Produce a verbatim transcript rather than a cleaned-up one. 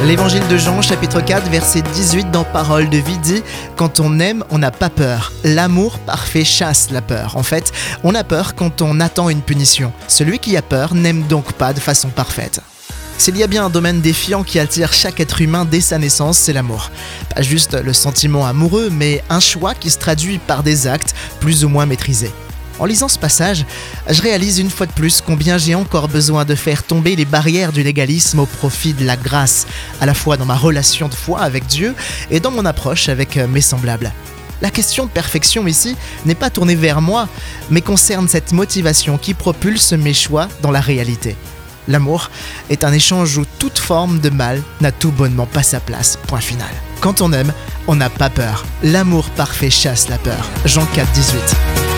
L'évangile de Jean, chapitre quatre, verset dix-huit, dans Parole de vie dit « Quand on aime, on n'a pas peur. L'amour parfait chasse la peur. » En fait, on a peur quand on attend une punition. Celui qui a peur n'aime donc pas de façon parfaite. S'il y a bien un domaine défiant qui attire chaque être humain dès sa naissance, c'est l'amour. Pas juste le sentiment amoureux, mais un choix qui se traduit par des actes plus ou moins maîtrisés. En lisant ce passage, je réalise une fois de plus combien j'ai encore besoin de faire tomber les barrières du légalisme au profit de la grâce, à la fois dans ma relation de foi avec Dieu et dans mon approche avec mes semblables. La question de perfection ici n'est pas tournée vers moi, mais concerne cette motivation qui propulse mes choix dans la réalité. L'amour est un échange où toute forme de mal n'a tout bonnement pas sa place. Point final. Quand on aime, on n'a pas peur. L'amour parfait chasse la peur. Jean quatre, dix-huit.